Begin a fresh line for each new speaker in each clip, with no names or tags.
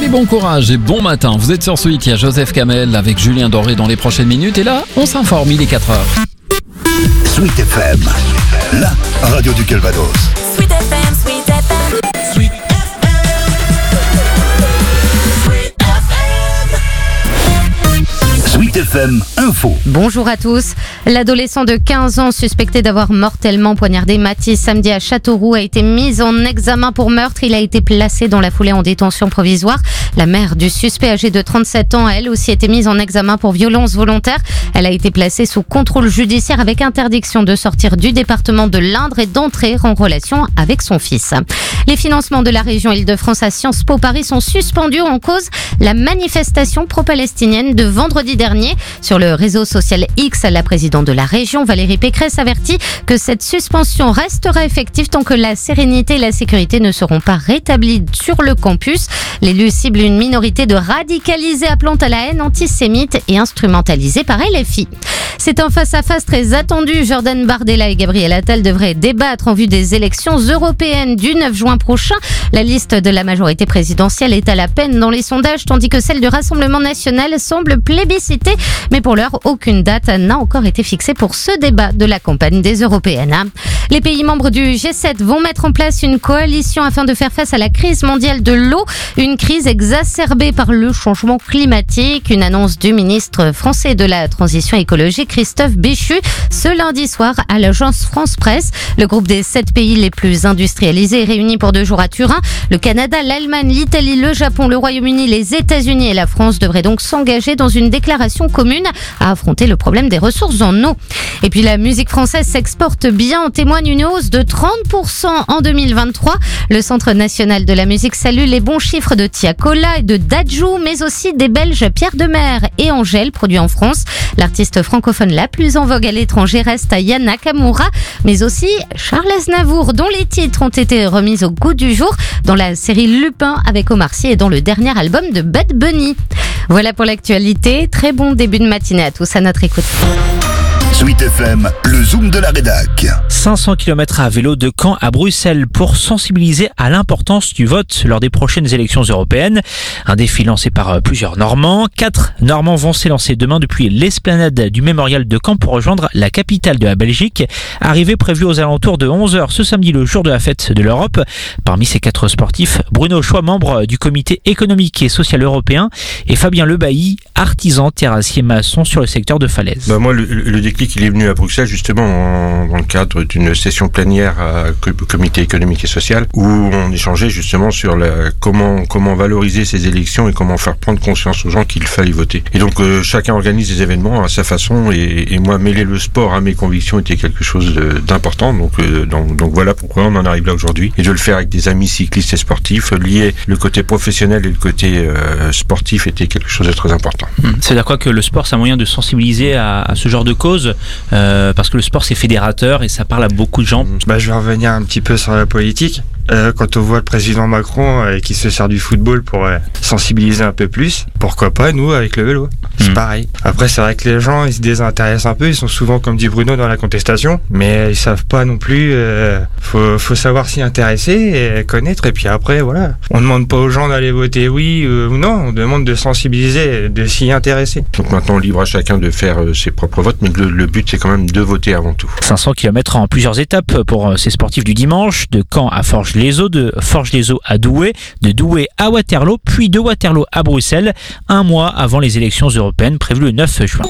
bon courage et bon matin. Vous êtes sur Sweet, il y a Joseph Kamel avec Julien Doré dans les prochaines minutes. Et là, on s'informe, il est 4h.
Sweet FM, la radio du Calvados.
Sweet FM, Sweet FM, Sweet
Sweet FM Info.
Bonjour à tous. L'adolescent de 15 ans suspecté d'avoir mortellement poignardé Mathis samedi à Châteauroux a été mis en examen pour meurtre. Il a été placé dans la foulée en détention provisoire. La mère du suspect âgé de 37 ans a elle aussi été mise en examen pour violence volontaire. Elle a été placée sous contrôle judiciaire avec interdiction de sortir du département de l'Indre et d'entrer en relation avec son fils. Les financements de la région Île-de-France à Sciences Po Paris sont suspendus en cause la manifestation pro-palestinienne de vendredi dernier. Sur le réseau social X, la présidente de la région, Valérie Pécresse, avertit que cette suspension restera effective tant que la sérénité et la sécurité ne seront pas rétablies sur le campus. L'élu cible une minorité de radicalisés appelant à la haine antisémite et instrumentalisés par LFI. C'est un face-à-face très attendu. Jordan Bardella et Gabriel Attal devraient débattre en vue des élections européennes du 9 juin prochain. La liste de la majorité présidentielle est à la peine dans les sondages, tandis que celle du Rassemblement national semble plébiscitée. Mais pour l'heure, aucune date n'a encore été fixée pour ce débat de la campagne des européennes. Les pays membres du G7 vont mettre en place une coalition afin de faire face à la crise mondiale de l'eau, une crise exacerbée par le changement climatique. Une annonce du ministre français de la Transition écologique, Christophe Béchu, ce lundi soir à l'agence France Presse. Le groupe des 7 pays les plus industrialisés est réuni pour 2 jours à Turin. Le Canada, l'Allemagne, l'Italie, le Japon, le Royaume-Uni, les États-Unis et la France devraient donc s'engager dans une déclaration commune à affronter le problème des ressources en eau. Et puis la musique française s'exporte bien, en témoigne une hausse de 30% en 2023. Le Centre national de la musique salue les bons chiffres de Tiakola et de Dadju, mais aussi des Belges Pierre Demer et Angèle, produits en France. L'artiste francophone la plus en vogue à l'étranger reste Aya Nakamura, mais aussi Charles Aznavour, dont les titres ont été remis au goût du jour dans la série Lupin avec Omar Sy et dans le dernier album de Bad Bunny. Voilà pour l'actualité. Très bon début de matinée à tous à notre écoute.
Sweet FM, le zoom de la rédac.
500 km à vélo de Caen à Bruxelles pour sensibiliser à l'importance du vote lors des prochaines élections européennes. Un défi lancé par plusieurs Normands. 4 Normands vont s'élancer demain depuis l'esplanade du mémorial de Caen pour rejoindre la capitale de la Belgique. Arrivée prévue aux alentours de 11h ce samedi, le jour de la fête de l'Europe. Parmi ces 4 sportifs, Bruno Choix, membre du comité économique et social européen, et Fabien Lebailly, artisan terrassier maçon sur le secteur de Falaise.
Moi, le déclic, il est venu à Bruxelles justement dans le cadre d'une session plénière comité économique et social où on échangeait justement sur comment valoriser ces élections et comment faire prendre conscience aux gens qu'il fallait voter. Et donc chacun organise des événements à sa façon et moi mêler le sport à mes convictions était quelque chose d'important. Donc voilà pourquoi on en arrive là aujourd'hui et de le faire avec des amis cyclistes et sportifs, lier le côté professionnel et le côté sportif était quelque chose de très important.
C'est-à-dire quoi, que le sport c'est un moyen de sensibiliser à ce genre de cause, parce que le sport c'est fédérateur et ça parle à beaucoup de gens.
Je vais revenir un petit peu sur la politique. Quand on voit le président Macron qui se sert du football pour sensibiliser un peu plus, pourquoi pas nous avec le vélo, c'est pareil. Après c'est vrai que les gens ils se désintéressent un peu, ils sont souvent comme dit Bruno dans la contestation, mais ils savent pas non plus, faut savoir s'y intéresser et connaître, et puis après voilà, on demande pas aux gens d'aller voter oui ou non, on demande de sensibiliser, de s'y intéresser.
Donc maintenant libre à chacun de faire ses propres votes, mais le but c'est quand même de voter avant tout.
500 km en plusieurs étapes pour ces sportifs du dimanche, de Caen à Forges-les-Eaux, de Forges-les-Eaux à Douai, de Douai à Waterloo, puis de Waterloo à Bruxelles, un mois avant les élections européennes prévues le 9 juin.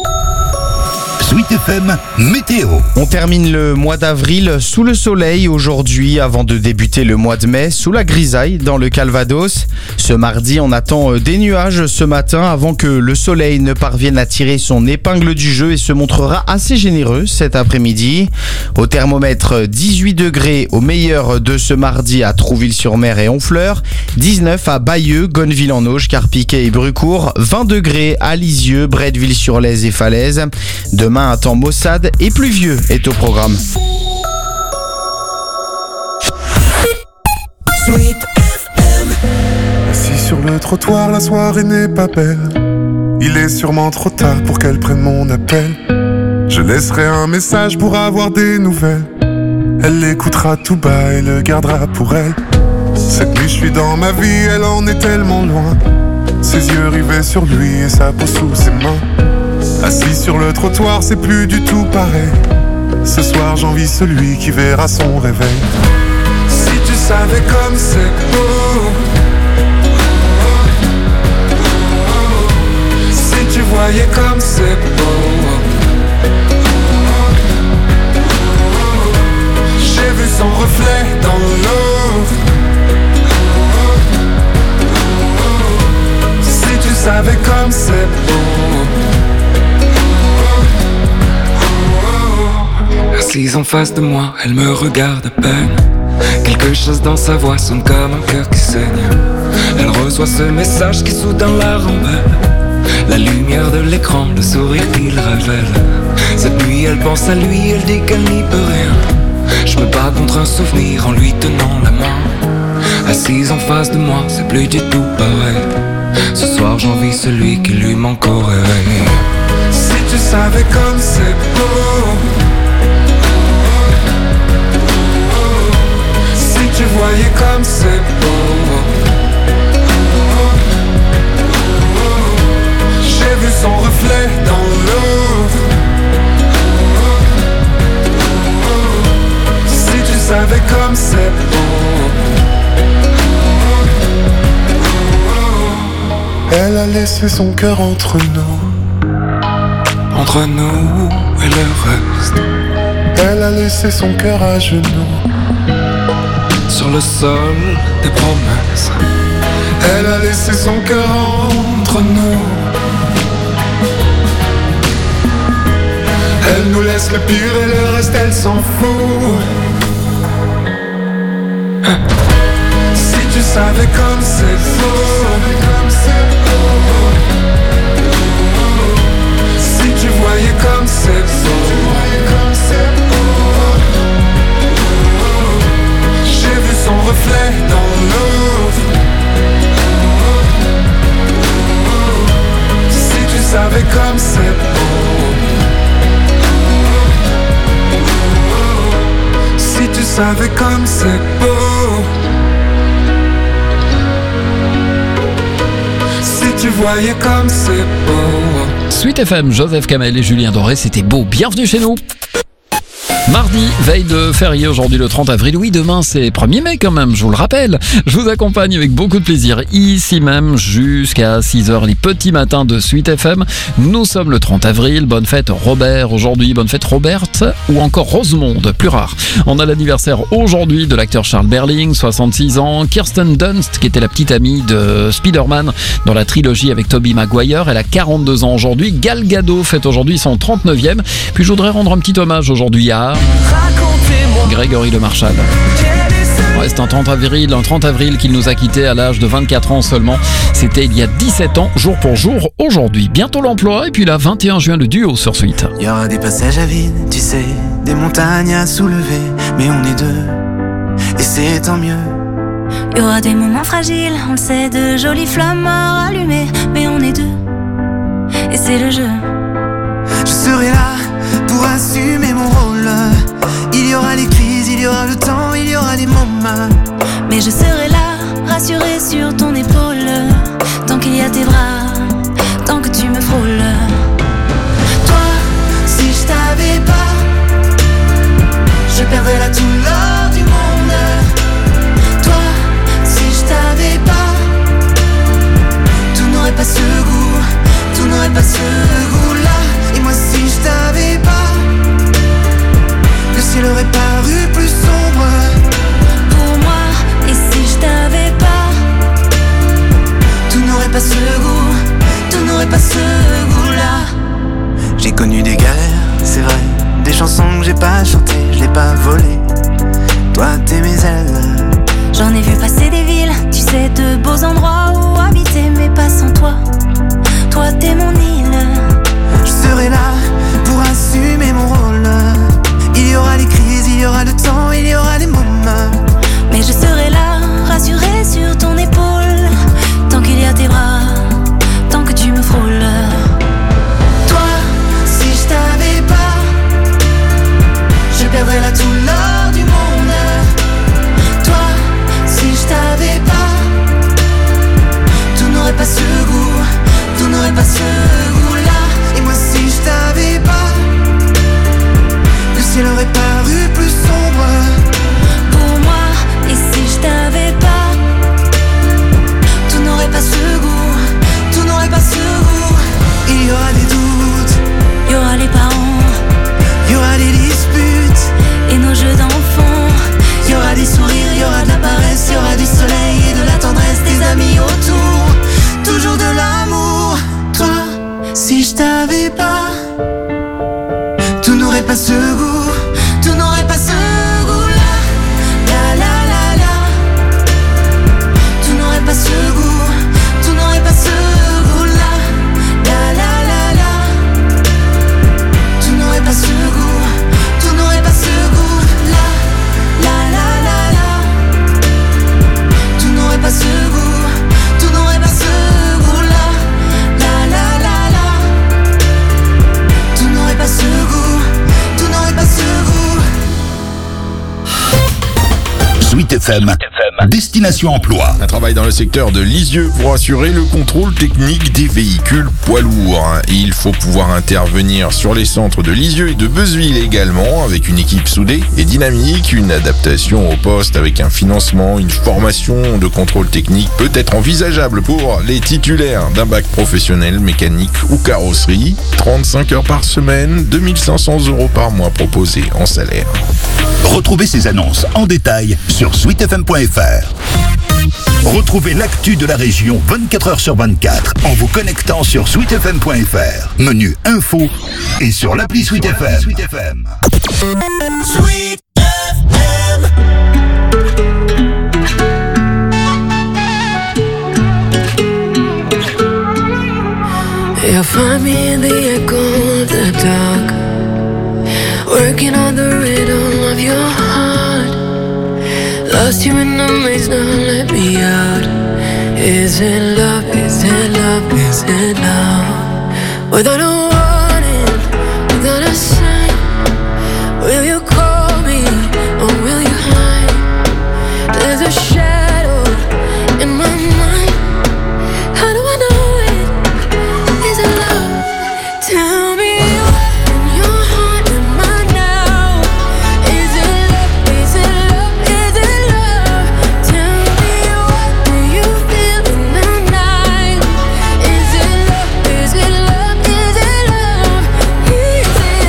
Sweet FM Météo.
On termine le mois d'avril sous le soleil aujourd'hui avant de débuter le mois de mai sous la grisaille dans le Calvados. Ce mardi, on attend des nuages ce matin avant que le soleil ne parvienne à tirer son épingle du jeu et se montrera assez généreux cet après-midi. Au thermomètre, 18 degrés au meilleur de ce mardi à Trouville-sur-Mer et Honfleur, 19 à Bayeux, Gonneville-en-Auge, Carpiquet et Brucourt, 20 degrés à Lisieux, Bretteville-sur-Lez et Falaise. Demain, un temps maussade et pluvieux est au programme.
Assis sur le trottoir, la soirée n'est pas belle. Il est sûrement trop tard pour qu'elle prenne mon appel. Je laisserai un message pour avoir des nouvelles. Elle l'écoutera tout bas et le gardera pour elle. Cette nuit je suis dans ma vie, elle en est tellement loin. Ses yeux rivés sur lui et sa peau sous ses mains. Assis sur le trottoir, c'est plus du tout pareil. Ce soir j'envie celui qui verra son réveil. Si tu savais comme c'est beau, si tu voyais comme c'est beau. J'ai vu son reflet dans l'eau. Si tu savais comme c'est beau.
Assise en face de moi, elle me regarde à peine. Quelque chose dans sa voix sonne comme un cœur qui saigne. Elle reçoit ce message qui soudain la rembelle. La lumière de l'écran, le sourire qu'il révèle. Cette nuit elle pense à lui, elle dit qu'elle n'y peut rien. Je me bats contre un souvenir en lui tenant la main. Assise en face de moi, c'est plus du tout pareil. Ce soir j'envie celui qui lui manque au réveil.
Si tu savais comme c'est beau. Si tu voyais comme c'est beau. J'ai vu son reflet dans l'eau. Si tu savais comme c'est beau. Elle a laissé son cœur entre nous.
Entre nous et le reste.
Elle a laissé son cœur à genoux.
Sur le sol des promesses.
Elle a laissé son cœur entre nous. Elle nous laisse le pire et le reste elle s'en fout. Si tu savais comme c'est beau. Si tu voyais comme c'est beau. J'ai vu son reflet dans l'eau. Si tu savais comme c'est beau. Si tu savais comme c'est beau. Si tu voyais comme c'est beau.
Sweet FM, Joseph Kamel et Julien Doré, c'était beau. Bienvenue chez nous. Mardi, veille de férié, aujourd'hui le 30 avril. Oui, demain c'est 1er mai quand même, je vous le rappelle. Je vous accompagne avec beaucoup de plaisir ici même jusqu'à 6h, les petits matins de Sweet FM. Nous sommes le 30 avril, bonne fête Robert aujourd'hui, bonne fête Roberte ou encore Rosemonde, plus rare. On a l'anniversaire aujourd'hui de l'acteur Charles Berling, 66 ans. Kirsten Dunst, qui était la petite amie de Spider-Man dans la trilogie avec Tobey Maguire, elle a 42 ans aujourd'hui. Gal Gadot fête aujourd'hui son 39e. Puis je voudrais rendre un petit hommage aujourd'hui à Grégory Le Marchal. Ouais, c'est un 30 avril qu'il nous a quittés à l'âge de 24 ans seulement. C'était il y a 17 ans, jour pour jour, aujourd'hui. Bientôt l'emploi, et puis là, 21 juin, le duo sur Sweet.
Il y aura des passages à vide, tu sais, des montagnes à soulever, mais on est deux, et c'est tant mieux.
Il y aura des moments fragiles, on le sait, de jolies flammes à rallumer, mais on est deux, et c'est le jeu.
Je serai là pour assumer mon rôle. Il y aura les crises, il y aura le temps, il y aura les moments.
Mais je serai là, rassurée sur ton épaule. Tant qu'il y a tes bras, tant que tu me frôles.
Toi, si je t'avais pas, je perdrais là tout l'or du monde. Toi, si je t'avais pas, tout n'aurait pas ce goût, tout n'aurait pas ce goût-là. Et moi si je t'avais pas, le ciel aurait paru plus sombre
pour moi. Et si je t'avais pas,
tout n'aurait pas ce goût, tout n'aurait pas ce goût-là. J'ai connu des galères, c'est vrai, des chansons que j'ai pas chantées, je l'ai pas volées. Toi t'es mes ailes.
J'en ai vu passer des villes, tu sais, de beaux endroits où habiter, mais pas sans toi. Toi t'es mon île.
Je serai là pour assumer mon rôle. Il y aura les crises, il y aura le temps, il y aura les moments.
Mais je serai là, rassurée sur ton épaule. Tant qu'il y a tes bras, tant que tu me frôles.
Toi, si je t'avais pas, je perdrais là tout l'or du monde. Toi, si je t'avais
Sweet FM, Destination Emploi.
Un travail dans le secteur de Lisieux pour assurer le contrôle technique des véhicules poids lourds. Il faut pouvoir intervenir sur les centres de Lisieux et de Beuzeville également, avec une équipe soudée et dynamique. Une adaptation au poste avec un financement, une formation de contrôle technique peut être envisageable pour les titulaires d'un bac professionnel, mécanique ou carrosserie. 35 heures par semaine, 2500 € par mois proposés en salaire.
Retrouvez ces annonces en détail sur sweetfm.fr. Retrouvez l'actu de la région 24 heures sur 24 en vous connectant sur sweetfm.fr. Menu info et sur l'appli Sweet FM. Sweet FM.
Sweet FM.
You'll find me in the echo of the dark, working on the rhythm of your heart. Lost you in the maze, now let me out. Is it love, is it love, is it love? Without a warning, without a sign, will you call me or will you hide? There's a shadow in my mind. How do I know it? Is it love? Tell me what in your heart am I now? Is it love? Is it love? Is it love? Tell me what do you feel in the night? Is it love? Is it love? Is it love? Is it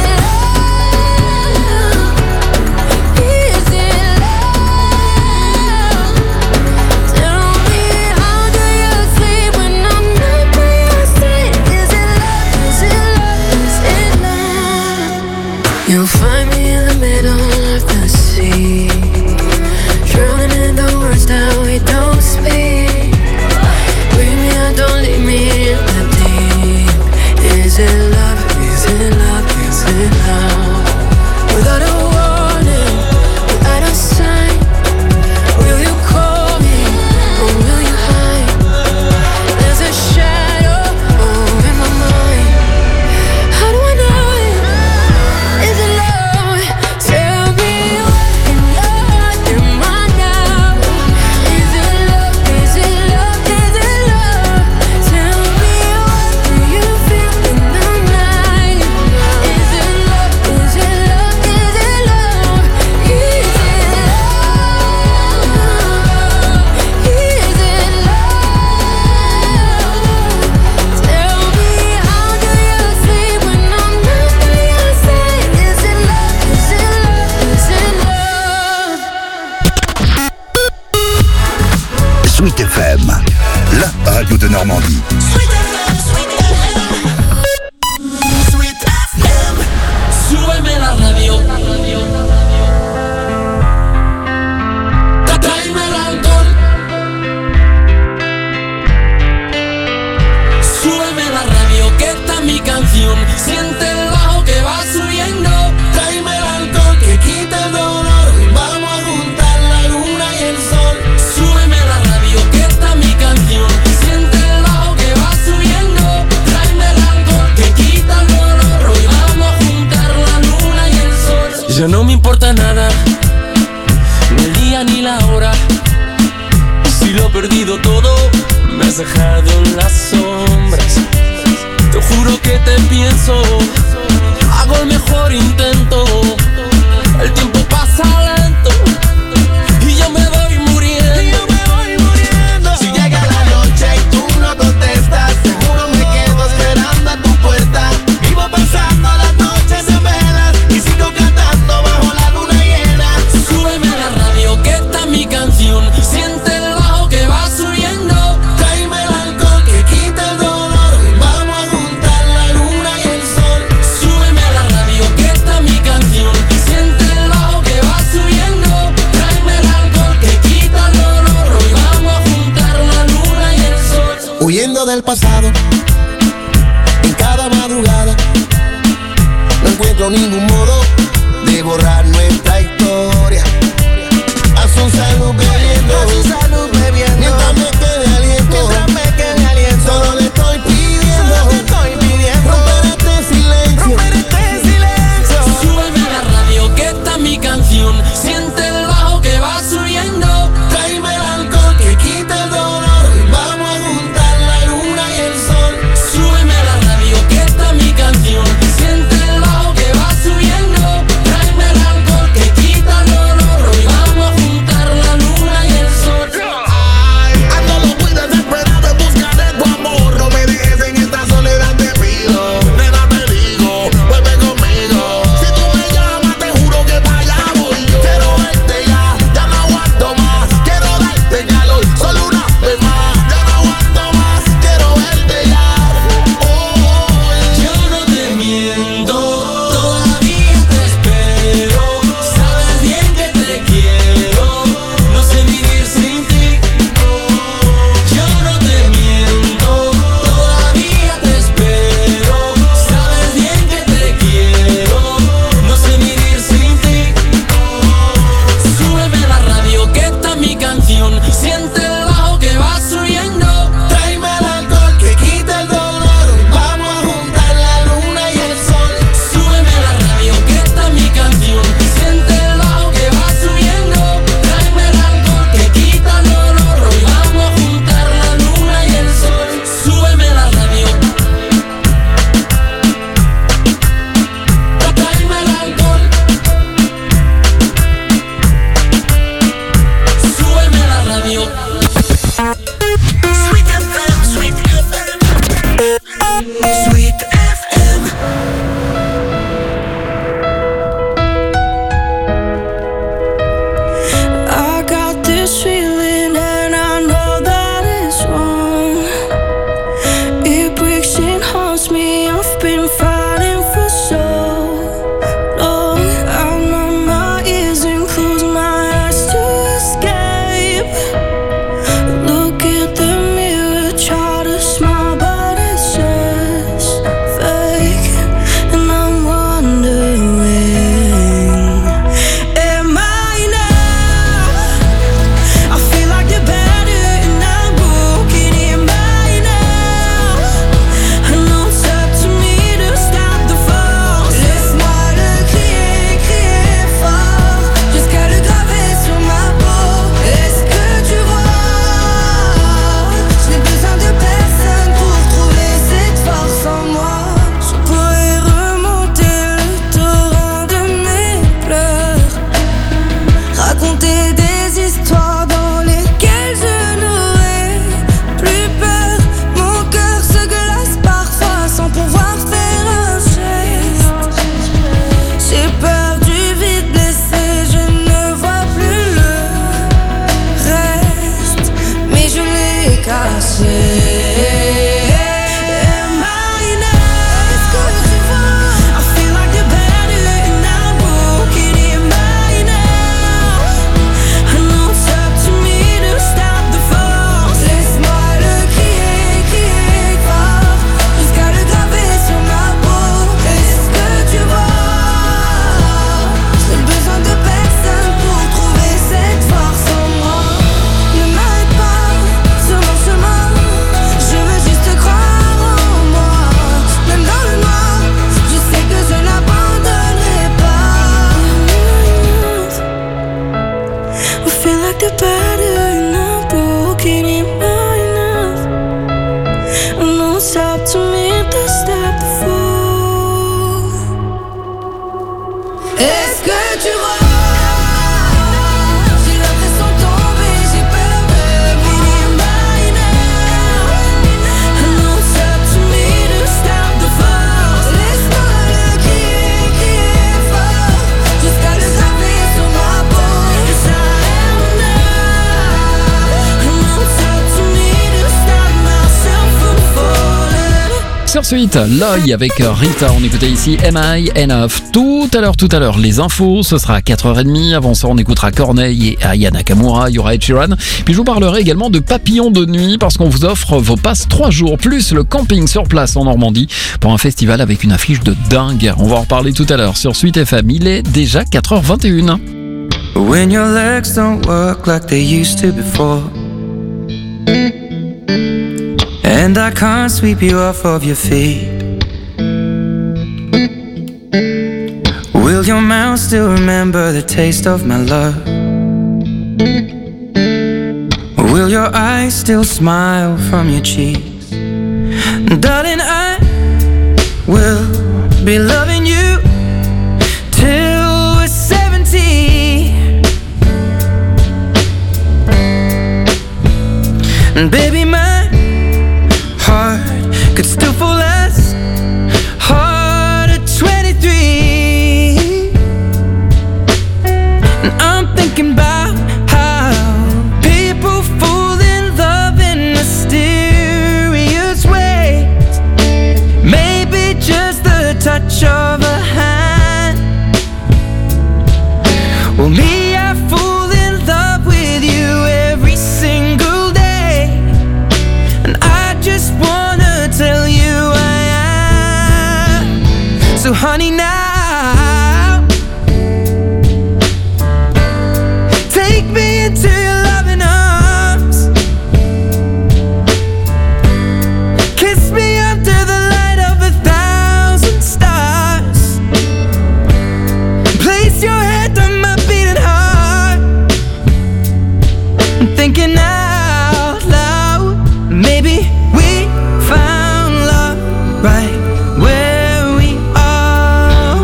love? Is it love? Tell me how do you sleep when I'm not by your side? Is it love? Is it love? Is it love? You'll find me in the middle of the sea, drowning in the words that we don't speak. Bring me out, don't leave me in the deep. Is it love? Is it love? Is it love? Without a warning, without a sign, will you call me or will you hide? There's a shadow in my mind. How do I know it? Is it love? Tell me what in your heart am I now? Is it love? Is it love? Is it love? Tell me what do you feel in the night? Is it love? Is it love? Is it love? Is it love? Is it love? Tell me how do you sleep when I'm not by your side? Is it love? Is it love? Is it love?
Sweet FM, la radio de Normandie.
Súbeme la radio. Tráeme el alcohol. Súbeme la radio, que esta es mi canción. Siente el bajo que va subiendo. Tráeme el alcohol que quita el dolor. Vamos a juntar la luna y el sol. Súbeme la radio, que esta es mi canción. Siente el bajo que va subiendo. Tráeme el alcohol que quita el dolor. Hoy vamos a juntar la luna y el sol. Ya no me importa nada, ni el día ni la hora. Si lo he perdido todo, me has dejado en las sombras. Te juro que te pienso, hago el mejor intento. El tiempo pasa lento y yo me voy muriendo. Si llega la noche y tú no contestas, seguro me quedo esperando a tu puerta. Vivo pasando las noches en velas y sigo cantando bajo la luna llena. Súbeme la radio, que esta es mi canción. Siente el bajo que va subiendo. Tráeme el alcohol que quita el dolor. Vamos a juntar la luna y el sol. Súbeme la radio, que esta es mi canción. Siente el bajo que va subiendo. Tráeme el alcohol que quita el dolor. Hoy vamos a juntar la luna y el sol. Huyendo del pasado, en cada madrugada, no encuentro ningún modo de borrar nuestra historia. A su salud bebiendo, mientras me quede aliento, solo le estoy pidiendo, romper este silencio. Súbeme la radio, que esta es mi canción. Siente el bajo que va subiendo.
like the batter in a broken enough. No stop to me to stop the fall. Est-ce que tu vois? J'ai l'impression de tomber, j'ai peur de mourir by now. No stop to me to stop the fall. Laisse-moi le crier fort jusqu'à le graver sur ma peau. Yes, I am now. No stop to me to stop myself from falling.
Sur Suite, l'œil avec Rita, on écoutait ici M.I. Enough. Tout à l'heure, les infos, ce sera à 4h30. Avant ça, on écoutera Corneille et Aya Nakamura, il y aura Ed Sheeran. Puis je vous parlerai également de Papillon de nuit parce qu'on vous offre vos passes 3 jours plus le camping sur place en Normandie pour un festival avec une affiche de dingue. On va en reparler tout à l'heure sur Suite FM. Il est déjà 4h21.
When your legs don't work like they used to before, and I can't sweep you off of your feet, will your mouth still remember the taste of my love? Will your eyes still smile from your cheeks? Darling, I will be loving you till we're 70. And baby, my heart could still fall as hard at 23. And I'm thinking about how people fall in love in mysterious ways. Maybe just the touch of a hand. Well, me, I fall in love with you every single day. And I just wanna tell you I am. So honey, now take me into your loving arms. Kiss me under the light of 1,000 stars. Place your head on my beating heart. I'm thinking out loud, maybe we found love right where we are.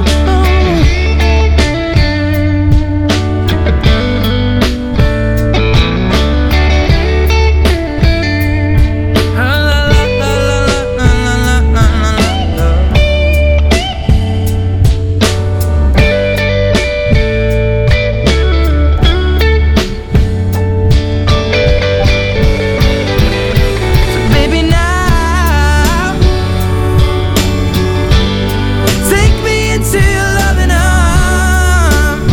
Baby, now take me into your loving arms.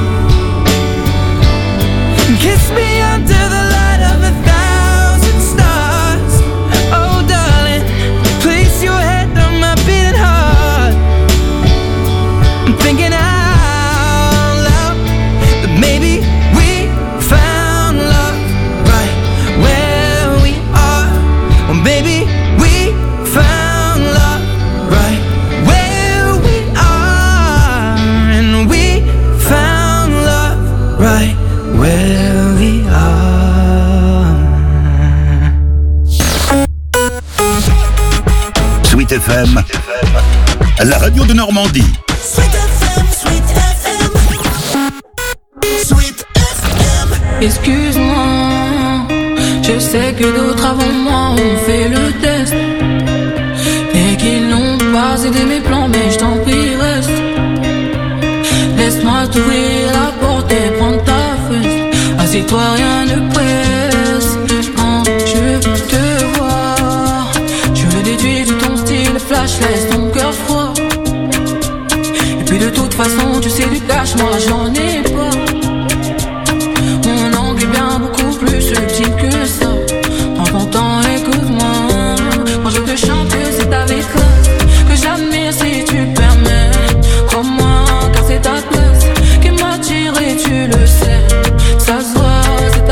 Kiss me under the light of 1,000 stars. Oh, darling, place your head on my beating heart. I'm thinking out loud that maybe we found love right where we are. Well, maybe we found love right where we are. And we found love right where we are.
Sweet FM, la radio de Normandie.
Sweet FM, Sweet FM. Sweet FM.
Excuse-moi, je sais que d'autres avant moi ont fait le test et qu'ils n'ont pas aidé mes plans, mais je t'en prie reste. Laisse-moi t'ouvrir la porte et prendre ta fesse. Assieds-toi, rien ne presse. Quand je veux te voir, je le déduis de ton style flash, laisse ton cœur froid. Et puis de toute façon, tu sais du cash, moi j'en ai pas. Mon angle est bien beaucoup plus subtil que ça. Prends ton temps, écoute-moi. Quand je te chante, c'est avec classe que j'admire si tu permets. Crois-moi, car c'est ta place qui m'attire et tu le sais. Ça se voit, c'est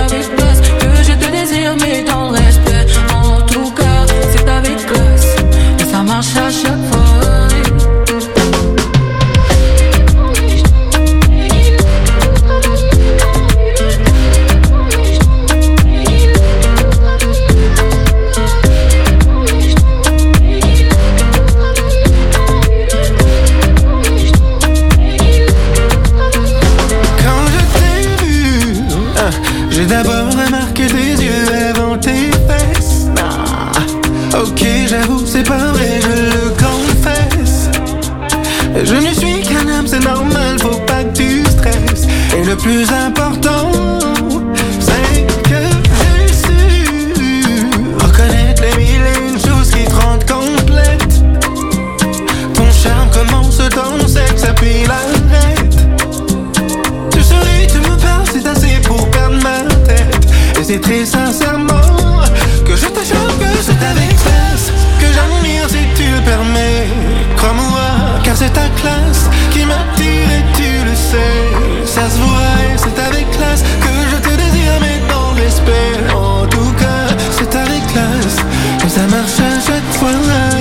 J'ai d'abord remarqué tes yeux avant tes fesses. Ok, j'avoue, c'est pas vrai, je le confesse. Je ne suis qu'un homme, c'est normal, faut pas que tu stresses. Et le plus important, c'est que j'ai su reconnaître les mille et une choses qui te rendent complète. Ton charme commence dans le sexe, puis l'arrête. Tu souris, tu me parles, c'est assez pour perdre ma tête. Et c'est très sincèrement que je te jure que c'est avec classe que j'admire si tu le permets. Crois-moi, car c'est ta classe qui m'attire et tu le sais. Ça se voit et c'est avec classe que je te désire, mais dans le respect. En tout cas, c'est avec classe que ça marche à chaque fois.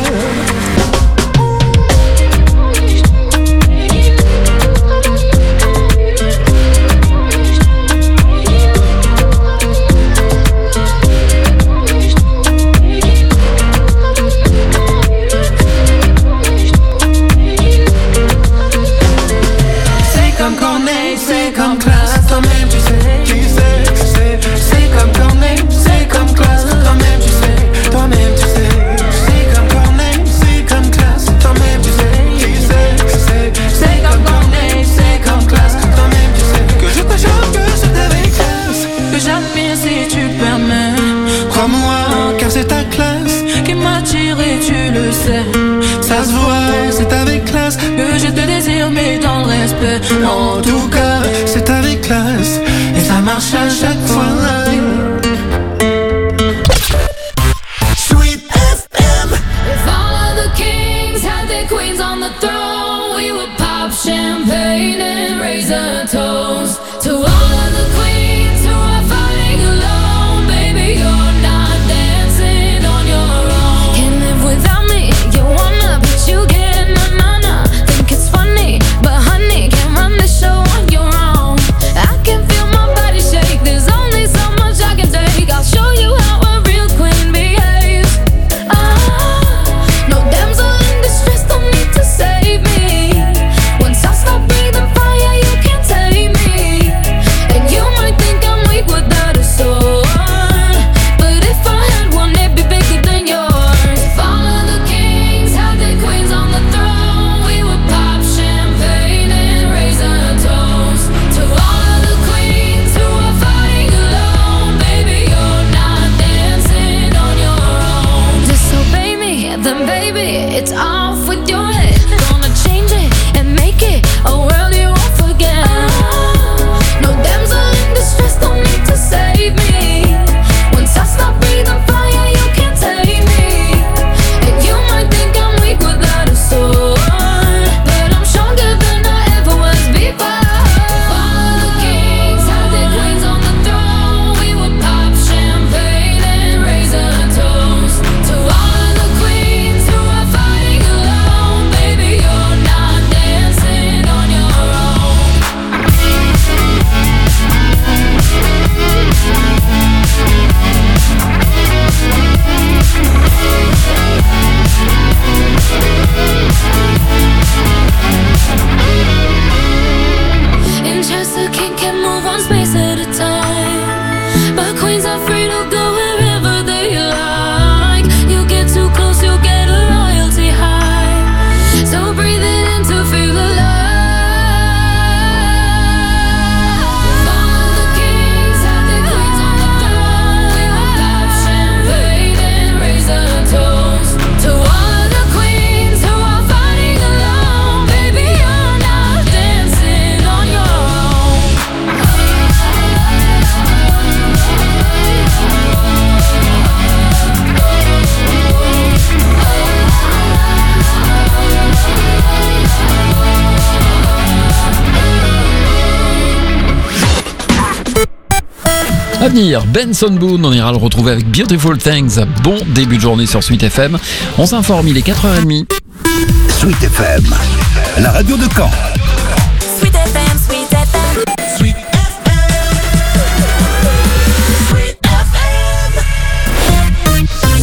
C'est comme classe, toi-même tu sais qui c'est comme Corneille, c'est comme classe, toi-même tu sais, toi-même tu sais. C'est comme Corneille, c'est comme classe, toi-même tu sais qui c'est comme Corneille, c'est comme classe, toi-même tu sais. Que je te jure que c'est avec classe que j'admire si tu le permets. Crois-moi, car c'est ta classe qui m'attire et tu le sais. Ça se voit, c'est avec classe que je te désire, mais dans le respect. En tout cas, c'est avec classe et ça marche à chaque fois. Sweet FM.
If all of the kings had their queens on the throne, we would pop champagne and raise a toast to all of the queens who are fighting alone. Baby, you're not dancing on your own. Can't live without me, you wanna, but you can't. Na-na-na, think it's funny, but honey, can't run the show on your own. I can feel my body shake, there's only so much I can take. I'll show you how a real queen behaves. No damsel in distress, don't need to save me. Once I stop breathing fire, you can't tame me. And you might think I'm weak without a sword, but if I had one, it'd be bigger than yours. If all of the kings had their queens on the throne, we would pop champagne and raise a toast to all of the queens who are fighting alone. Baby, you're not dancing on your own. Disobey me, then baby, it's off with your head. Gonna change it and make it a world you won't forget. No damsel in distress, don't need to save me. Once I stop breathing fire, you can't tame me. And you might think I'm weak without a sword, but I'm stronger than I ever was before. All of the kings had their queens on the throne, we would pop champagne and raise a toast to all of the queens who are fighting alone. Baby, you're not dancing on your own. In chess, a king can move one space at a time, but queens are free to go wherever they like. You get too close, you'll get a royalty high. So breathe it in to feel alive. All of the kings had their queens on the throne, we would pop champagne and raise a toast to all of the queens who are fighting alone. Baby, you're not dancing on your own.
À venir, Benson Boone, on ira le retrouver avec Beautiful Things. Bon début de journée sur Sweet FM. On s'informe, il est 4h30.
Sweet FM, la radio de Caen.
Sweet FM, Sweet FM.
Sweet FM. Sweet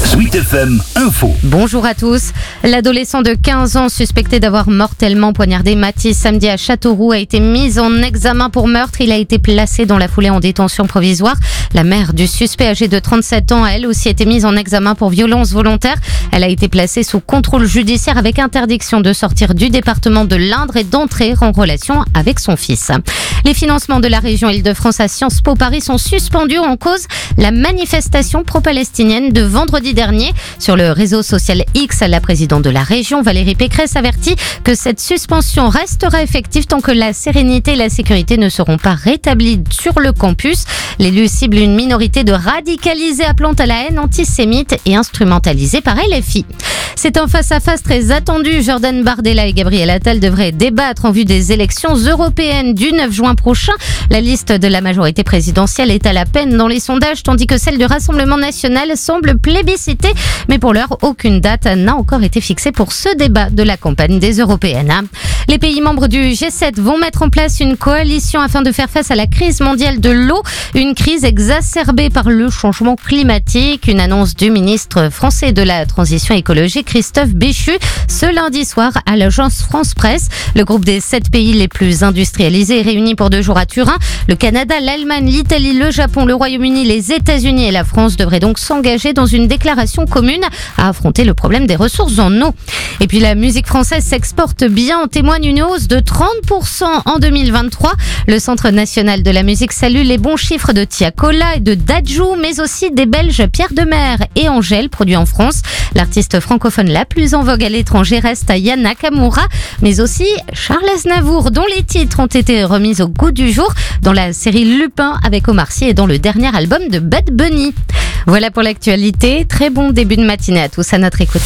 FM Info.
Bonjour à tous. L'adolescent de 15 ans suspecté d'avoir mortellement poignardé Mathis samedi à Châteauroux a été mis en examen pour meurtre. Il a été placé dans la foulée en détention provisoire. La mère du suspect âgé de 37 ans a elle aussi été mise en examen pour violence volontaire. Elle a été placée sous contrôle judiciaire avec interdiction de sortir du département de l'Indre et d'entrer en relation avec son fils. Les financements de la région Île-de-France à Sciences Po Paris sont suspendus en cause la manifestation pro-palestinienne de vendredi dernier. Sur le réseau social X, la présidente de la région, Valérie Pécresse, avertit que cette suspension restera effective tant que la sérénité et la sécurité ne seront pas rétablies sur le campus. L'élu cible une minorité de radicalisés appelant à la haine antisémite et instrumentalisée par LFI. C'est un face-à-face très attendu. Jordan Bardella et Gabriel Attal devraient débattre en vue des élections européennes du 9 juin prochain. La liste de la majorité présidentielle est à la peine dans les sondages, tandis que celle du Rassemblement national semble plébiscitée. Mais pour l'heure, aucune date n'a encore été fixée pour ce débat de la campagne des européennes. Les pays membres du G7 vont mettre en place une coalition afin de faire face à la crise mondiale de l'eau, une crise exacerbée par le changement climatique. Une annonce du ministre français de la Transition écologique, Christophe Béchu, ce lundi soir à l'agence France Presse. Le groupe des 7 pays les plus industrialisés est réuni pour 2 jours à Turin. Le Canada, l'Allemagne, l'Italie, le Japon, le Royaume-Uni, les États-Unis et la France devraient donc s'engager dans une déclaration commune à affronter le problème des ressources en eau. Et puis la musique française s'exporte bien, en témoigne une hausse de 30% en 2023. Le Centre national de la musique salue les bons chiffres de Tiakola et de Dadju, mais aussi des Belges Pierre Demer et Angèle, produits en France. L'artiste francophone la plus en vogue à l'étranger reste Aya Nakamura, mais aussi Charles Aznavour, dont les titres ont été remis au goût du jour dans la série Lupin avec Omar Sy et dans le dernier album de Bad Bunny. Voilà pour l'actualité. Très bon début de matinée à tous à notre écoute.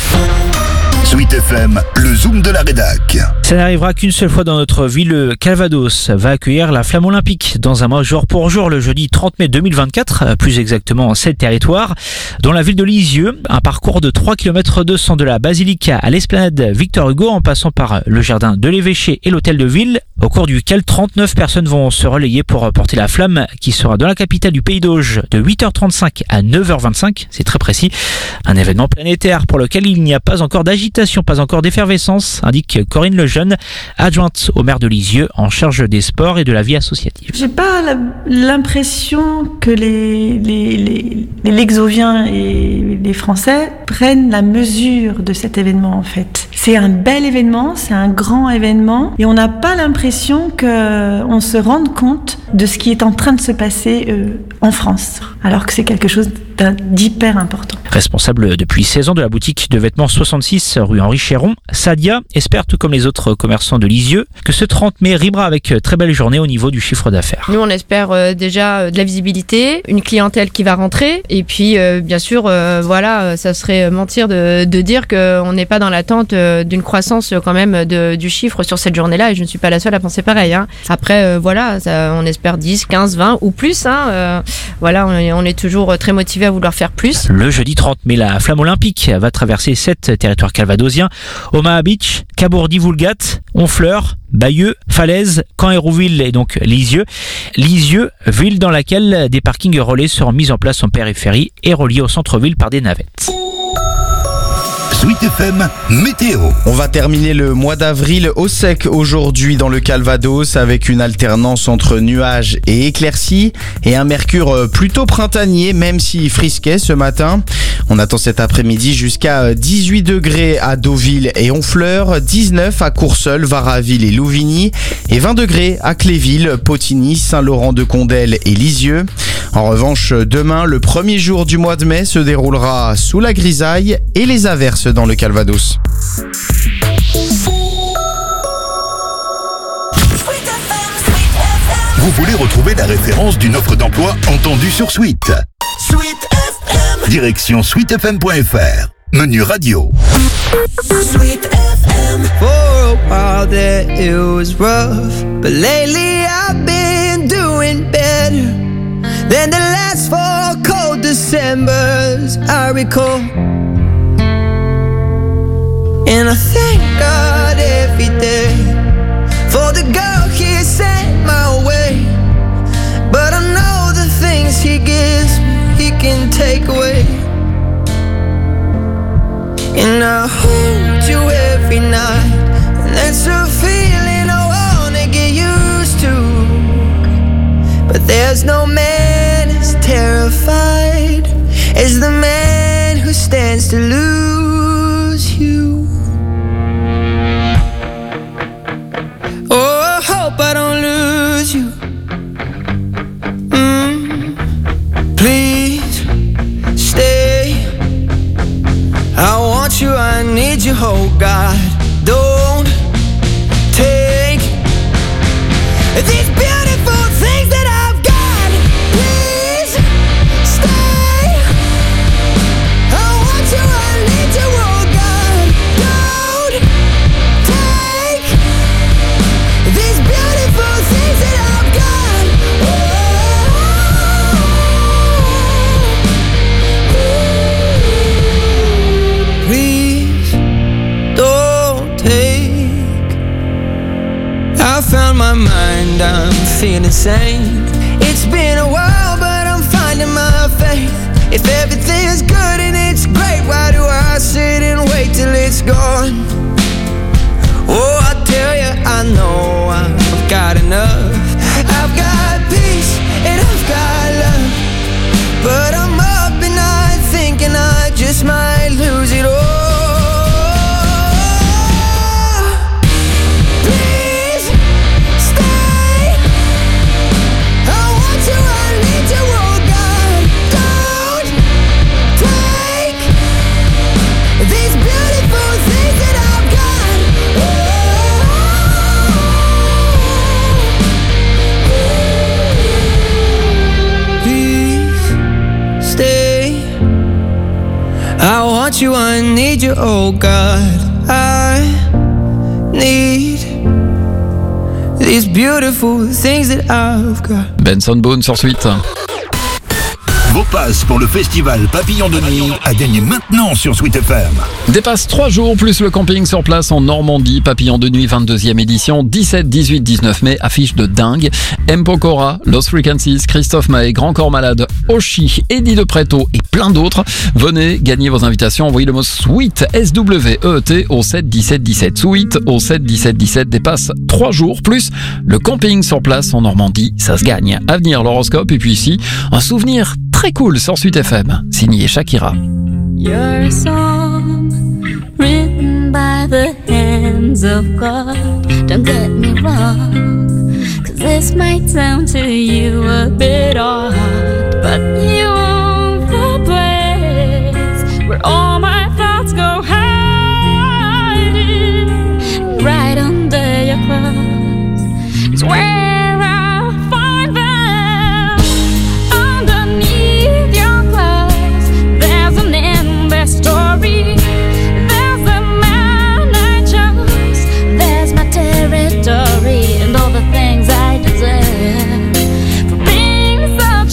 Sweet FM, le zoom de la rédac.
Ça n'arrivera qu'une seule fois dans notre ville. Le Calvados va accueillir la Flamme Olympique dans un mois jour pour jour, le jeudi 30 mai 2024, plus exactement en 7 territoires, dont la ville de Lisieux. Un parcours de 3 km 200 de la basilique à l'esplanade Victor Hugo, en passant par le jardin de l'évêché et l'hôtel de ville, au cours duquel 39 personnes vont se relayer pour porter la flamme qui sera dans la capitale du Pays d'Auge de 8h35 à 9h25, c'est très précis. Un événement planétaire pour lequel il n'y a pas encore d'agitation, pas encore d'effervescence, indique Corinne Lejeune, adjointe au maire de Lisieux en charge des sports et de la vie associative.
J'ai pas l'impression que les Lexoviens et les Français prennent la mesure de cet événement en fait. C'est un bel événement, c'est un grand événement et on n'a pas l'impression qu'on se rende compte de ce qui est en train de se passer en France, alors que c'est quelque chose d'hyper important.
Responsable depuis 16 ans de la boutique de vêtements 66 rue Henri Chéron, Sadia espère, tout comme les autres commerçants de Lisieux, que ce 30 mai rimera avec très belle journée au niveau du chiffre d'affaires.
Nous, on espère déjà de la visibilité, une clientèle qui va rentrer, et puis bien sûr, voilà, ça serait mentir de dire qu'on n'est pas dans l'attente d'une croissance quand même du chiffre sur cette journée-là, et je ne suis pas la seule à penser pareil. Hein. Après, voilà, on espère 10, 15, 20 ou plus. Hein, voilà, on est toujours très motivés à vouloir faire plus.
Le jeudi 30 mai, la Flamme Olympique va traverser 7 territoires calvadosiens: Omaha Beach, Cabourdy-Voulgate, Honfleur, Bayeux, Falaise, Caen-Hérouville et donc Lisieux. Lisieux, ville dans laquelle des parkings relais seront mis en place en périphérie et reliés au centre-ville par des navettes.
Sweet FM météo.
On va terminer le mois d'avril au sec aujourd'hui dans le Calvados avec une alternance entre nuages et éclaircies et un mercure plutôt printanier même s'il frisquait ce matin. On attend cet après-midi jusqu'à 18 degrés à Deauville et Honfleur, 19 à Courseulles, Varaville et Louvigny et 20 degrés à Cléville, Potigny, Saint-Laurent-de-Condel et Lisieux. En revanche, demain, le premier jour du mois de mai se déroulera sous la grisaille et les averses dans le Calvados.
Vous voulez retrouver la référence d'une offre d'emploi entendue sur Sweet. Direction sweetfm.fr. Menu radio.
Sweet FM.
For a while there it was rough, but lately I've been doing better than the last 4 cold Decembers I recall. And I thank God every day for the girl He sent my way. But I know the things He gives me, He can take away. And I hold you every night, and that's a feeling I wanna get used to. But there's no man as terrified as the man who stands to lose you. Oh, I hope I don't lose you. Please stay. I want you, I need you, oh God. Don't take these beautiful things that I've got. Please stay. I want you, I need you, oh God. Don't take these beautiful things that I've got. Please don't take. I found my mind, I'm feeling sane. It's been a while, but I'm finding my faith. If everything is good and it's great, why do I sit and wait till it's gone? Oh, I tell you, I know I've got enough. I've got peace and I've got love, but I'm up and I'm thinking I just might lose it all. Please stay. I want you, I need you, oh God. Don't take these beautiful things that I've got. Please stay. I want you, I need you, oh God. I need these beautiful things that I've got.
Benson Boone sur Suite.
Vos passes pour le festival Papillon de Nuit à gagner maintenant sur Sweet FM.
Dépasse 3 jours plus le camping sur place en Normandie. Papillon de Nuit 22e édition, 17, 18, 19 mai, affiche de dingue. M. Pokora, Lost Frequencies, Christophe Maé, Grand Corps Malade, Oshi, Eddie De Pretto et plein d'autres. Venez gagner vos invitations, envoyez le mot SWEET, S-W-E-E-T au 7 17 17. SWEET au 7 17 17, dépasse 3 jours plus le camping sur place en Normandie, ça se gagne. À venir l'horoscope et puis ici, un souvenir très cool sur Suite FM, signé Shakira.
You're a song written by the hands of God. Don't get me wrong, 'cause this might sound to you a bit odd, but you own the place where all my thoughts go hiding. Right under your clothes is where I'll find them. Underneath your clothes, there's an endless story. There's the man I chose. There's my territory and all the things I deserve for being such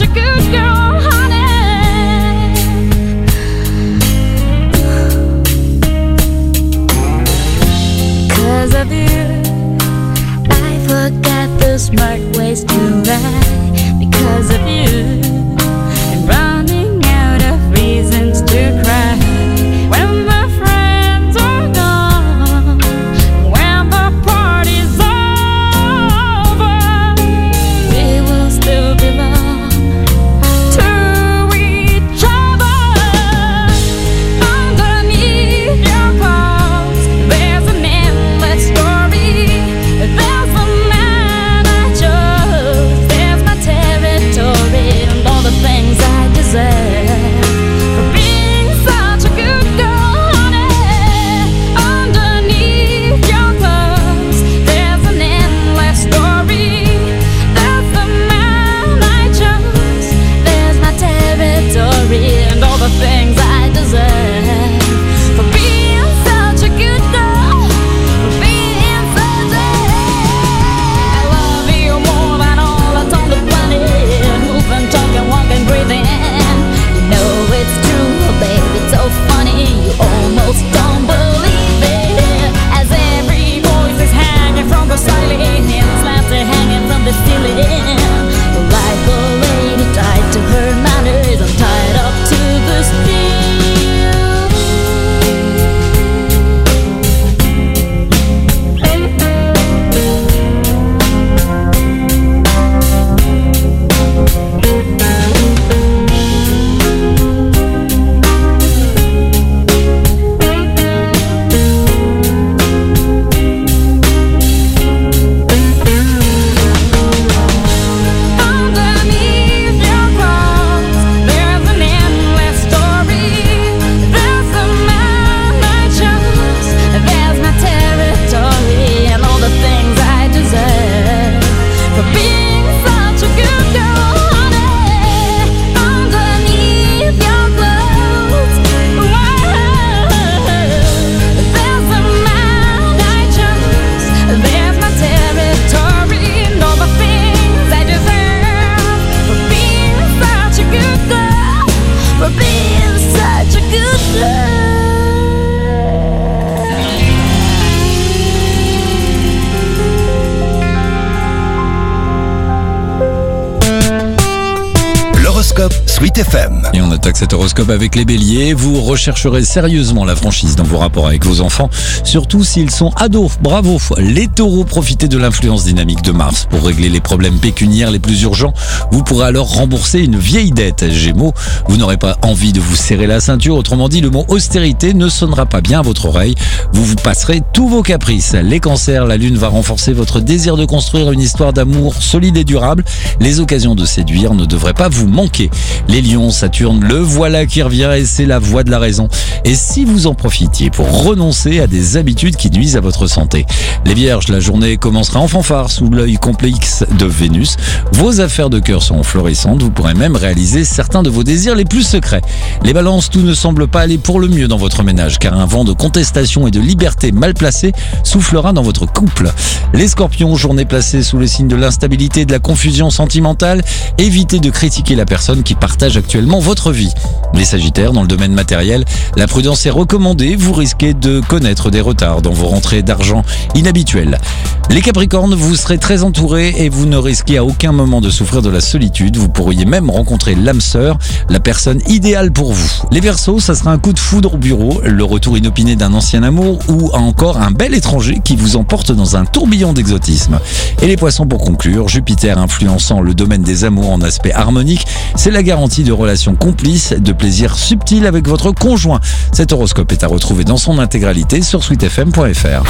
L'horoscope Sweet FM.
Et on attaque cet horoscope avec les béliers. Vous rechercherez sérieusement la franchise dans vos rapports avec vos enfants, surtout s'ils sont ados. Bravo. Les taureaux, profitez de l'influence dynamique de Mars pour régler les problèmes pécuniaires les plus urgents. Vous pourrez alors rembourser une vieille dette. Gémeaux, vous n'aurez pas envie de vous serrer la ceinture. Autrement dit, le mot austérité ne sonnera pas bien à votre oreille. Vous vous passerez tous vos caprices. Les cancers, la lune va renforcer votre désir de construire une histoire d'amour solide et durable. Les occasions de séduire ne devraient pas vous manquer. Les lions, Saturne, le voilà qui revient et c'est la voie de la raison. Et si vous en profitiez pour renoncer à des habitudes qui nuisent à votre santé. Les vierges, la journée commencera en fanfare sous l'œil complexe de Vénus. Vos affaires de cœur sont florissantes. Vous pourrez même réaliser certains de vos désirs les plus secrets. Les balances, tout ne semble pas aller pour le mieux dans votre ménage car un vent de contestation et de liberté mal placé soufflera dans votre couple. Les scorpions, journée placée sous le signe de l'instabilité et de la confusion sentimentale. Évitez de critiquer la personne qui partage actuellement votre vie. Les sagittaires, dans le domaine matériel, la prudence est recommandée. Vous risquez de connaître des retards dans vos rentrées d'argent inhabituelles. Les capricornes, vous serez très entourés et vous ne risquez à aucun moment de souffrir de la solitude. Vous pourriez même rencontrer l'âme sœur, la personne idéale pour vous. Les verseaux, ça sera un coup de foudre au bureau, le retour inopiné d'un ancien amour ou encore un bel étranger qui vous emporte dans un tourbillon d'exotisme. Et les poissons, pour conclure, Jupiter influençant le domaine des amours en aspect harmonique, c'est la garantie de relations complices, de plaisir subtil avec votre conjoint. Cet horoscope est à retrouver dans son intégralité sur sweetfm.fr.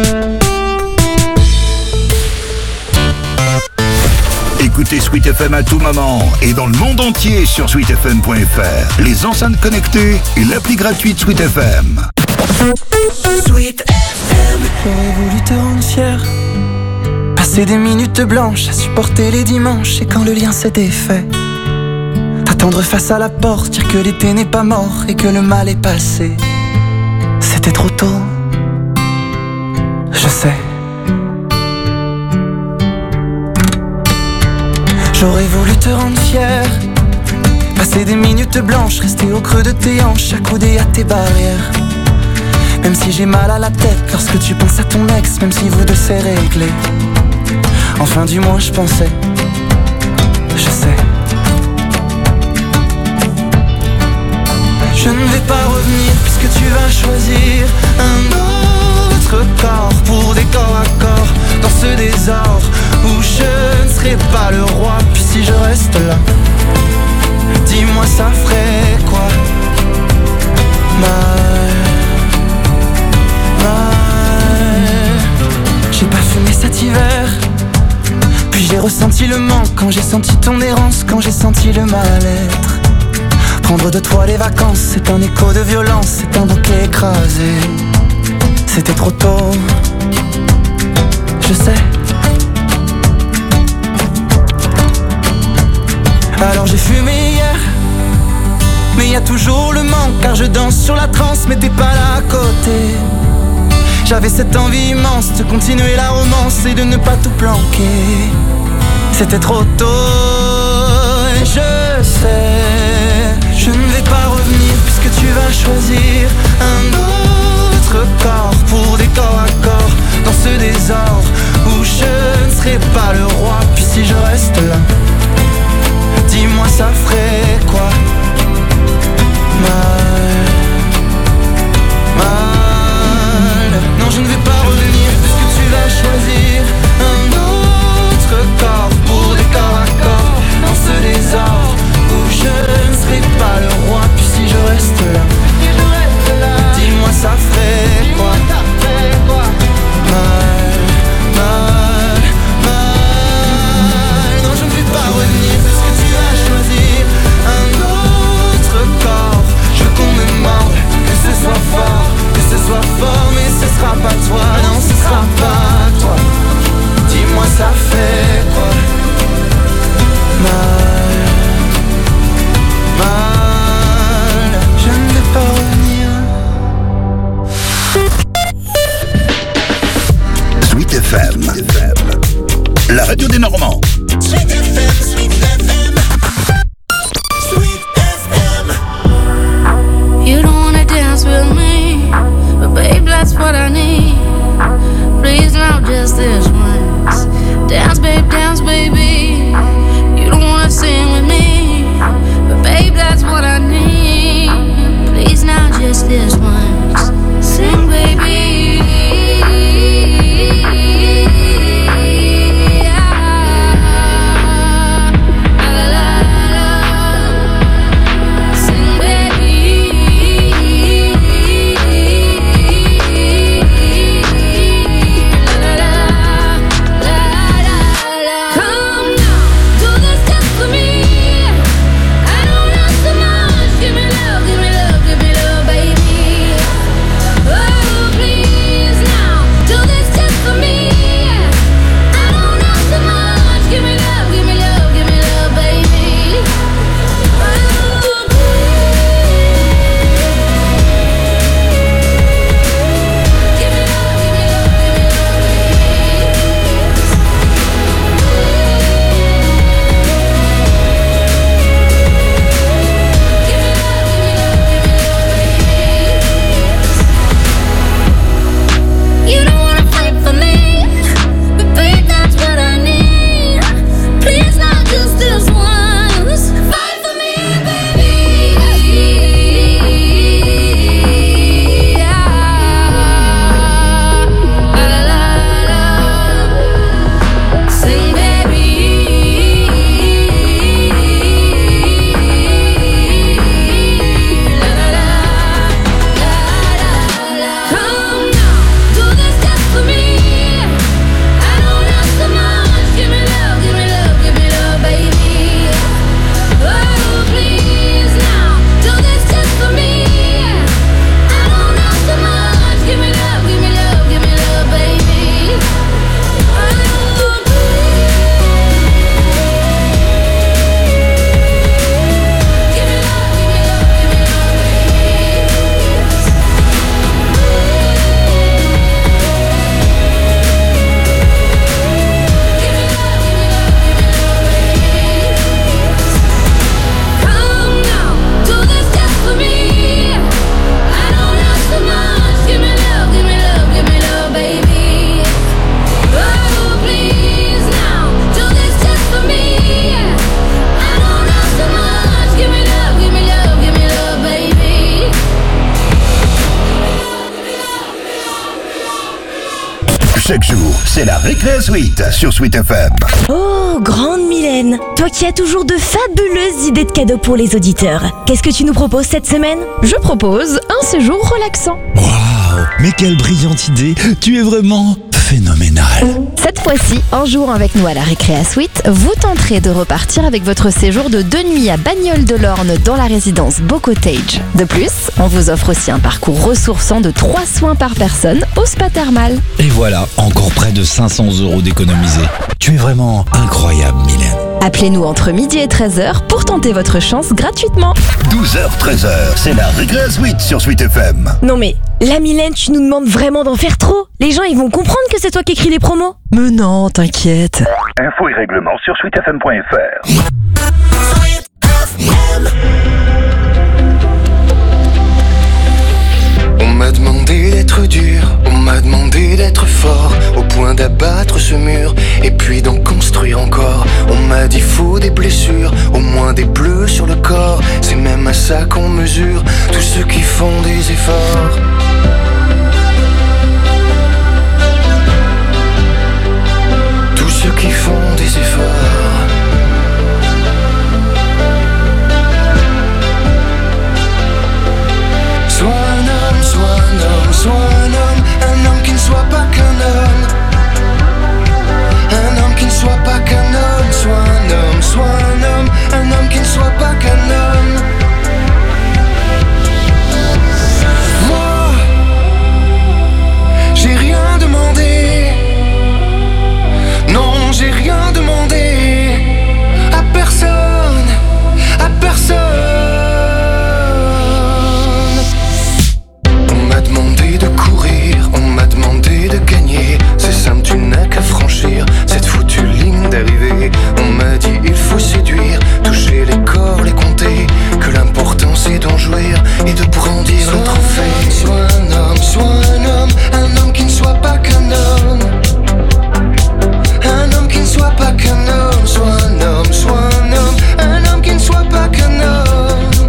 Écoutez Sweet FM à tout moment et dans le monde entier sur sweetfm.fr. Les enceintes connectées et l'appli gratuite Sweet FM.
Sweet FM.
J'aurais voulu te rendre fier, passer des minutes blanches à supporter les dimanches. Et quand le lien s'est défait, t'attendre face à la porte, dire que l'été n'est pas mort et que le mal est passé. C'était trop tôt, je sais. J'aurais voulu te rendre fier, passer des minutes blanches, rester au creux de tes hanches, accoudé à tes barrières. Même si j'ai mal à la tête lorsque tu penses à ton ex, même si vous deux c'est réglé. Enfin du moins je pensais, je sais. Je ne vais pas revenir puisque tu vas choisir un autre corps pour des corps à corps dans ce désordre où je ne serai pas le roi. Puis si je reste là, dis-moi ça ferait quoi? Mal. J'ai pas fumé cet hiver, puis j'ai ressenti le manque quand j'ai senti ton errance, quand j'ai senti le mal-être. Prendre de toi les vacances, c'est un écho de violence, c'est un bouquet écrasé. C'était trop tôt, je sais. Alors j'ai fumé hier, mais y a toujours le manque, car je danse sur la transe, mais t'es pas là à côté. J'avais cette envie immense de continuer la romance et de ne pas tout planquer. C'était trop tôt, et je sais. Je ne vais pas revenir puisque tu vas choisir un autre corps pour des corps à corps dans ce désordre où je ne serai pas le roi. Puis si je reste là, dis-moi ça ferait quoi? Mal. Non, je ne vais pas revenir puisque tu vas choisir un autre corps pour des corps à corps
Chaque jour, c'est la Récré Suite sur Sweet FM.
Oh, grande Mylène, toi qui as toujours de fabuleuses idées de cadeaux pour les auditeurs. Qu'est-ce que tu nous proposes cette semaine?
Je propose un séjour relaxant.
Waouh, mais quelle brillante idée. Tu es vraiment phénoménal.
Cette fois-ci, en jouant avec nous à la Récréa Suite, vous tenterez de repartir avec votre séjour de 2 nuits à Bagnoles-de-l'Orne dans la résidence Beau Cottage. De plus, on vous offre aussi un parcours ressourçant de 3 soins par personne au spa thermal.
Et voilà, encore près de 500 € d'économiser. Tu es vraiment incroyable, Mylène.
Appelez-nous entre midi et 13h pour tenter votre chance gratuitement.
12h, 13h, c'est la Récré Suite sur Sweet FM.
Non mais, la Mylène, tu nous demandes vraiment d'en faire trop. Les gens, ils vont comprendre que c'est toi qui écris les promos.
Mais non, t'inquiète.
Infos et règlements sur sweetfm.fr.
On m'a demandé d'être dur, on m'a demandé d'être fort, au point d'abattre ce mur, et puis d'en construire encore. On m'a dit faut des blessures, au moins des bleus sur le corps. C'est même à ça qu'on mesure tous ceux qui font des efforts. Tous ceux qui font des efforts. Sois un homme qui ne soit pas qu'un homme. Un homme qui ne soit pas qu'un homme. Sois un homme qui ne soit pas qu'un homme. Moi, j'ai rien demandé. Non, j'ai rien demandé. À personne, à personne. C'est simple, tu n'as qu'à franchir cette foutue ligne d'arrivée. On m'a dit il faut séduire, toucher les corps, les compter, que l'important c'est d'en jouir et de brandir le trophée. Sois un homme qui ne soit pas qu'un homme. Un homme qui ne soit pas qu'un homme. Sois un homme qui ne soit pas qu'un homme.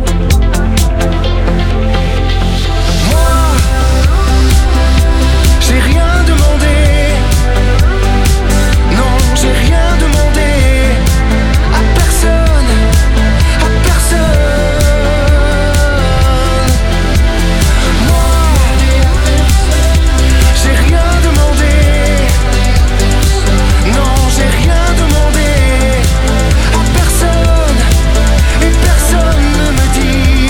J'ai rien demandé. Non, j'ai rien demandé. À personne, à personne. Moi, j'ai rien demandé. Non, j'ai rien demandé. À personne. Et personne ne me dit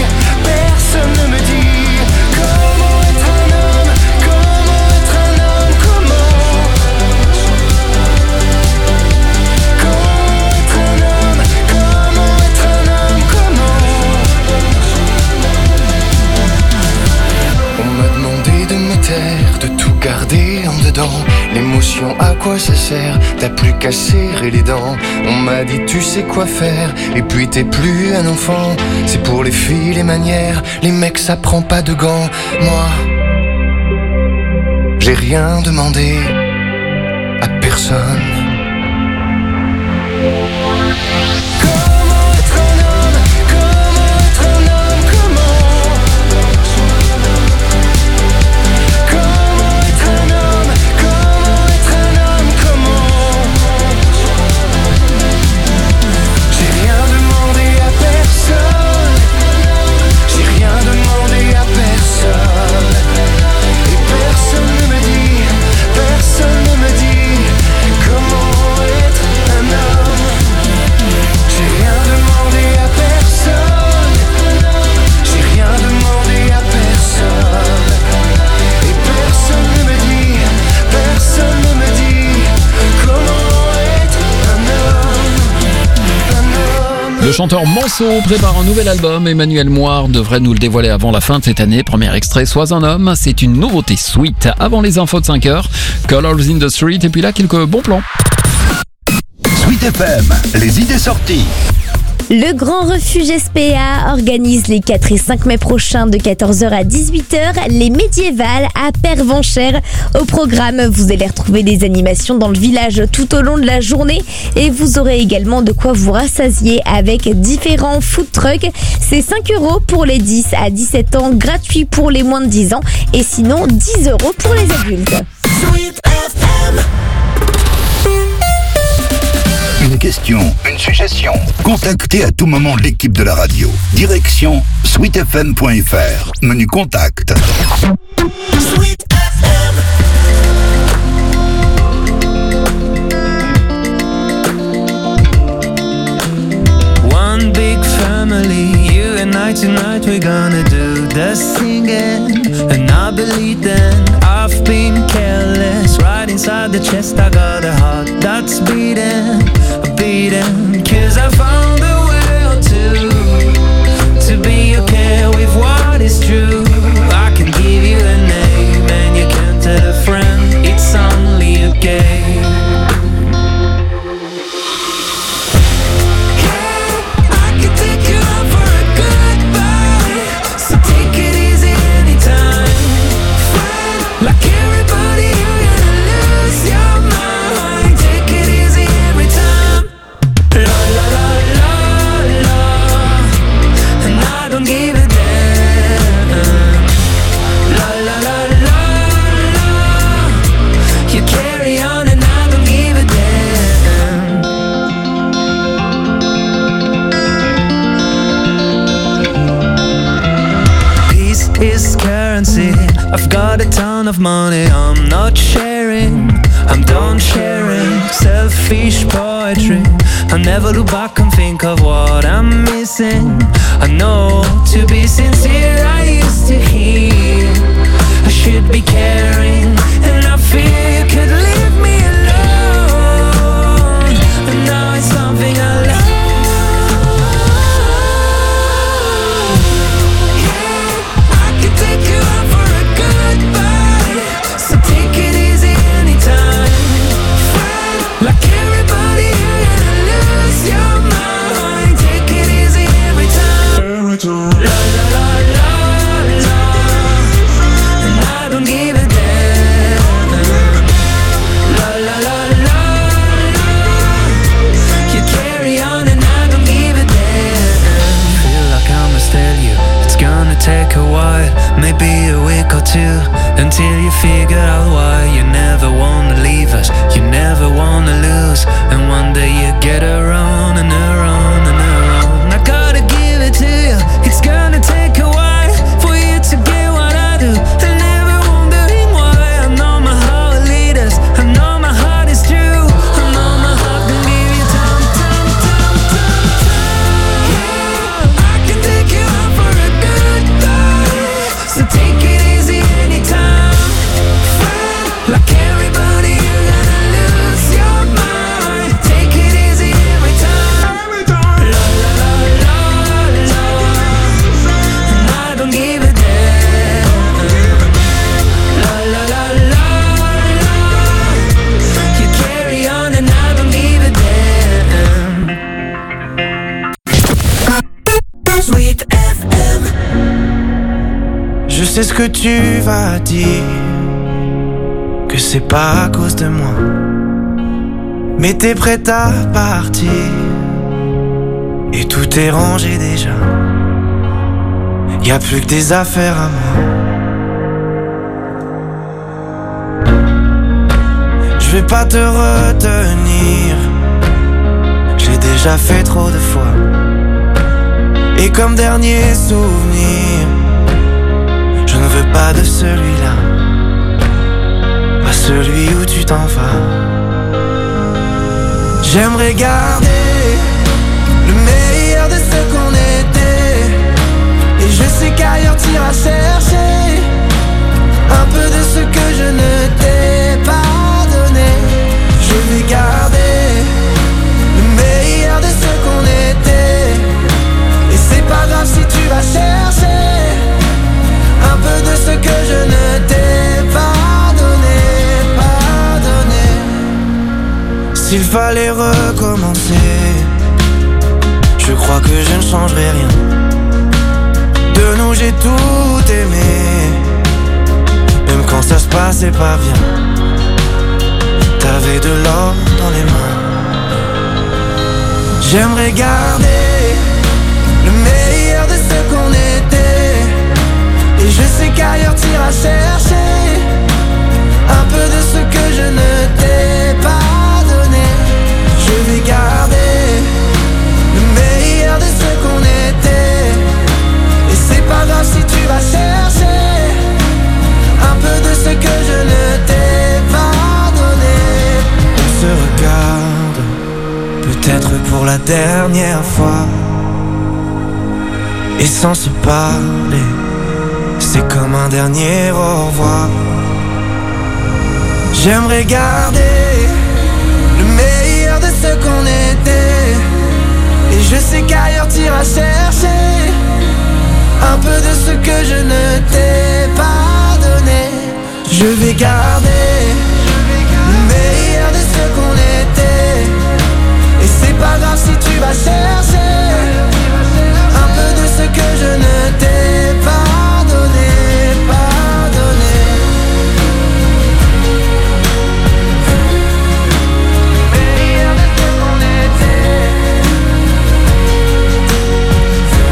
comment être un homme. Comment être un homme, comment être un homme, comment être un homme, comment. On m'a demandé de me taire, de tout garder en dedans. L'émotion, à quoi ça sert? T'as plus qu'à serrer les dents. On m'a dit tu sais quoi faire, et puis t'es plus un enfant. C'est pour les filles les manières, les mecs ça prend pas de gants. Moi, j'ai rien demandé à personne. Comment être un homme, comment être un homme, comment. Comment être un homme, comment être un homme, comment. J'ai rien demandé à personne. J'ai rien demandé à personne. Et personne ne me dit comment être un homme. J'ai rien demandé à personne. J'ai rien demandé à personne. Et personne ne me dit comment être un homme.
Le chanteur Manso prépare un nouvel album. Emmanuel Moire devrait nous le dévoiler avant la fin de cette année. Premier extrait, Sois un homme. C'est une nouveauté Sweet. Avant les infos de 5h, Colors in the Street. Et puis là, quelques bons plans.
Sweet FM, les idées sorties.
Le Grand Refuge SPA organise les 4 et 5 mai prochains de 14h à 18h les médiévales à Pervenchères. Au programme, vous allez retrouver des animations dans le village tout au long de la journée et vous aurez également de quoi vous rassasier avec différents food trucks. C'est 5 € pour les 10 à 17 ans, gratuit pour les moins de 10 ans et sinon 10 € pour les adultes.
Sweet
Une question, une suggestion. Contactez à tout moment l'équipe de la radio. Direction sweetfm.fr. Menu contact.
Sweet
One big family, you and I tonight, we're gonna do the singing. And I believe then I've been careless. Right inside the chest I got a heart that's beating, beating. Cause I found a way to be okay with what is true. I can give you a name and you can tell a friend it's only a game. I've got a ton of money, I'm not sharing, I'm done sharing. Selfish poetry, I never look back and think of what I'm missing. I know, to be sincere, I used to hear I should be caring, and I fear you could leave me alone. And now it's something I love. Take a while, maybe a week or two, until you figure out why you never wanna leave us, you never wanna lose, and one day you get around and around and around. I gotta give it to you, it's gonna take a while for you to get what I do, and never wondering why. I know my heart will lead us, I know my heart is true, I know my heart can give you time. Yeah, I can take you out for a good. So take it easy anytime. Like everybody, you're gonna lose your mind. Take it easy every time. La la la la la. And I don't give a damn. La la la la la. You carry on and I don't give a damn. Sweet FM.
Je sais ce que tu vas dire, que c'est pas à cause de moi, mais t'es prête à partir, et tout est rangé déjà. Y'a plus que des affaires à moi. Je vais pas te retenir, j'ai déjà fait trop de fois, et comme dernier souvenir, je ne veux pas de celui-là, pas celui où tu t'en vas. J'aimerais garder le meilleur de ce qu'on était, et je sais qu'ailleurs t'iras chercher un peu de ce que je ne t'ai pas donné. Je vais garder le meilleur de ce qu'on était, et c'est pas grave si tu vas chercher un peu de ce que je ne t'ai pas donné, pas donné. S'il fallait recommencer, je crois que je ne changerai rien. De nous j'ai tout aimé, même quand ça se passait pas bien. T'avais de l'or dans les mains. J'aimerais garder le meilleur de ce qu'on était, et je sais qu'ailleurs t'iras chercher un peu de ce que je ne dernière fois. Et sans se parler, c'est comme un dernier au revoir. J'aimerais garder le meilleur de ce qu'on était. Et je sais qu'ailleurs t'iras chercher un peu de ce que je ne t'ai pas donné. Je vais garder